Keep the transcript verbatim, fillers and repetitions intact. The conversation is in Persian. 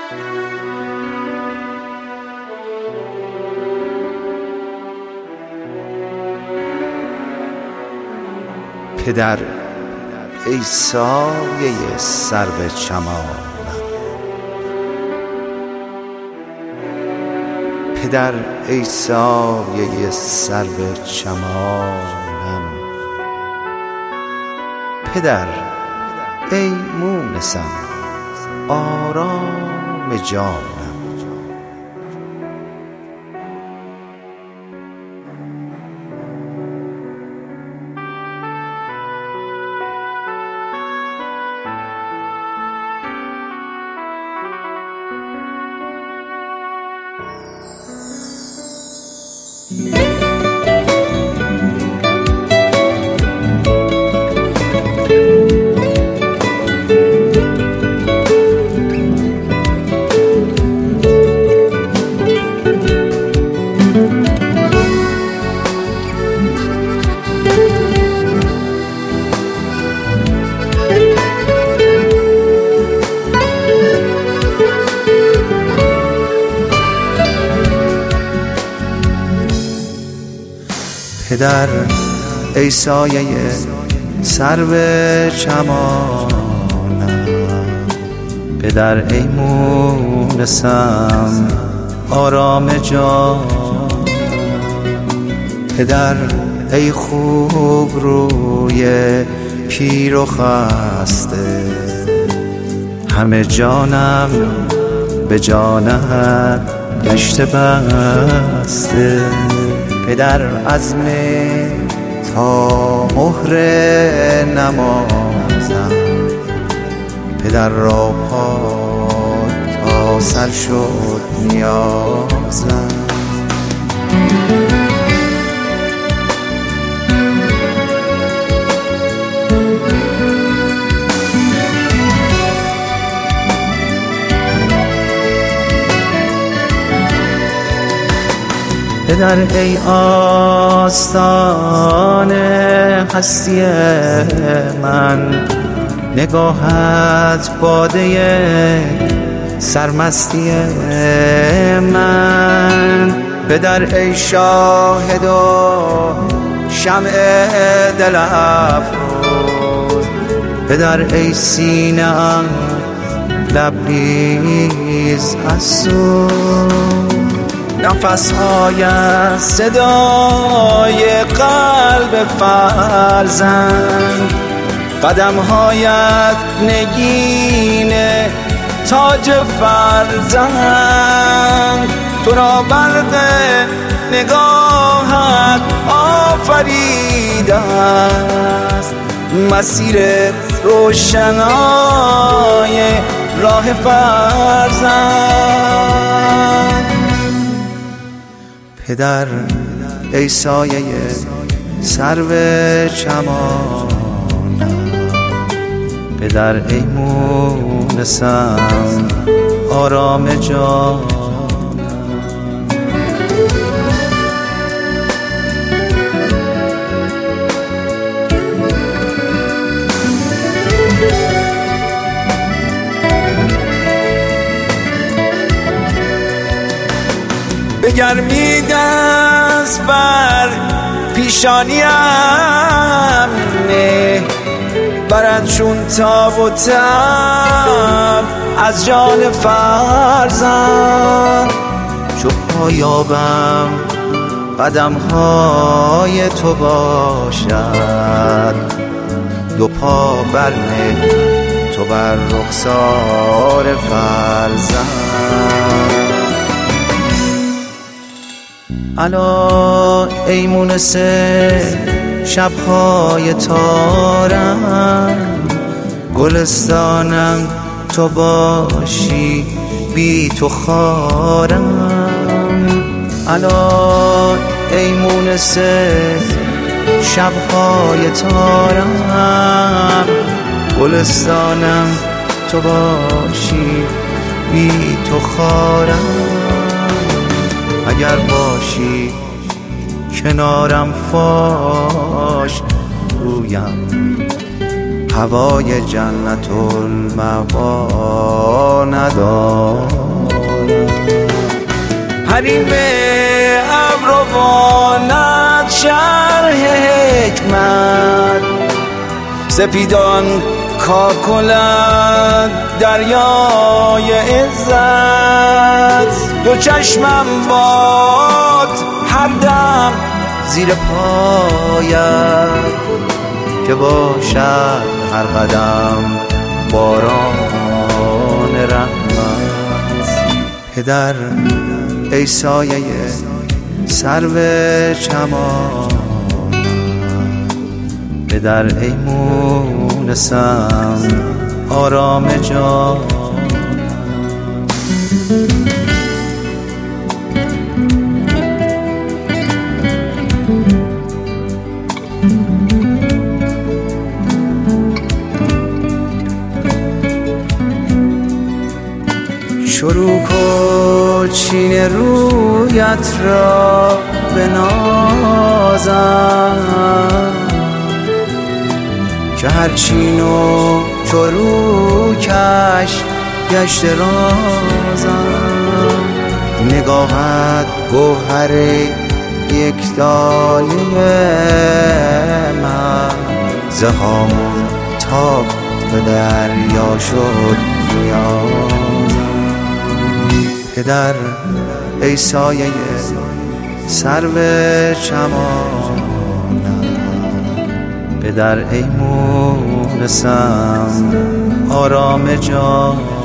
پدر ای سایه سرو چمانم، پدر ای سایه سرو چمانم، پدر ای مونسم آرام جانم. پدر ای سایه سرو چمانم، پدر ای مونسم آرام جانم، پدر ای خوب روی پیر و خسته، همه جانم به جانت گشته بسته. پدر عزم تا مهر نمازم، پدر را پا تا سر شد نیازم. پدر ای آستان هستی من، نگاهت باده سرمستی من. پدر ای شاهد و شمع دل افروز، پدر ای سینه ام لبریز از سوز. نفس‌های صدای قلب فرزند، قدم‌هایت نگین تاج فرزند. تو را برق نگاهت آفریده است، مسیر روشنای راه فرزند. پدر ای سایه سرو چمانم، پدر ای مونسم آرام جانم. به گرمی دست بر پیشانیم نه، برد چون تاب و تب از جان فرزند. چو پایابم قدم های تو باشد، دو پا برنه تو بر رخسار فرزند. الا ای مونس شب‌های تارم، گلستانم تو باشی بی تو خارم. الا ای مونس شب‌های تارم، گلستانم تو باشی بی تو خارم. اگر باشی کنارم فاش گویم، هوای جنت المأوا ندارم. حریم ابروانت شرح حکمت، سپیدان کاکلت دریای عزت. دو چشمم باد هر دم زیر پایت، که باشد هر قدم باران رحمت. پدر ای سایه سرو چمان، پدر ای مونسم آرام جان. شروع کن چین رویت را بنازم، که هر چین و چروکش گشت رازم. نگاهت گوهر یک دایه من، زهامون تاب به دریا شد نیازم. پدر ای سایه سرو چمانم، پدر ای مونسم آرام جان.